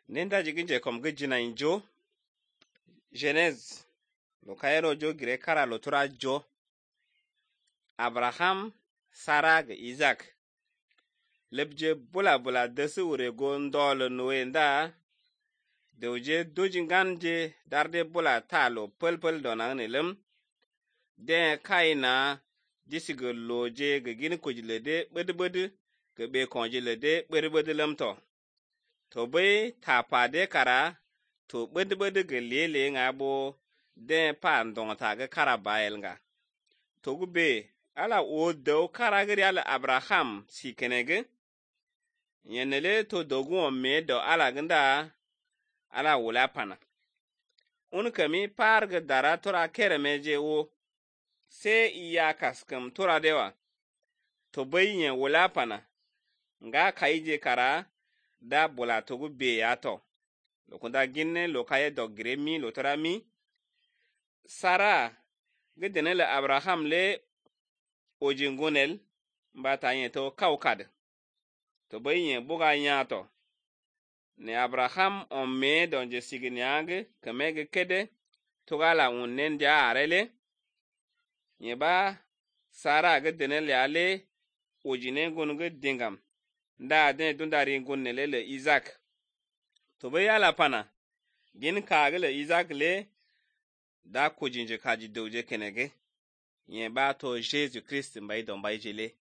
Nenda jigin je kom gijina injo Genèse lo kayero jo gire kara lo tura jo Abraham, Sara ga Isaac lebje bula desu ure go ndolo nuenda deuje dojinganje darde bula talo pelpel donang nelem de kaina disigo loje ga gini kujilede bede ga be konjilede bede lemto to bai tapade kara to bede ga lele ngabo de pan donta ga kara bayel nga to gube ala o do kara gari ala Abraham sikenege yenele to dogu me do ala ganda ala wula pana unkami parga dara tora keremeje wo se iya kaskam tora dewa to bayin wula pana nga kaije kara da bula to gube ya to lokunda ginne lokaye dogre mi lotora mi Sara gidenele Abraham le ojingunel mbata yin to kaukad to bayin buga nyato ne Abraham on me donje signyang kamege kede to gala unnen ja arele nyeba Sara gidenele ale ojine gungu dingam nda den dundari gunnele le Isaac to bayala pana gin kagele Isaac le da kujinje kaji doje kenege nyeba to Jesus Christ mbai don bai jele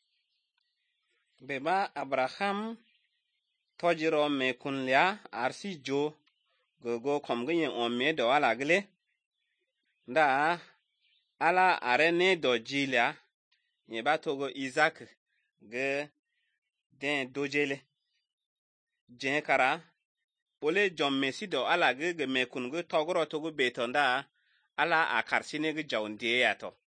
beba Abraham tojiro me kunlia arsi jo gogo komgin on me do ala gele nda ala arene do jilia nyeba togo Isaac ge den dojele jen kara ole jomme sido ala ge me kungu togoro togo betonda ala akarsine ge jaunde yato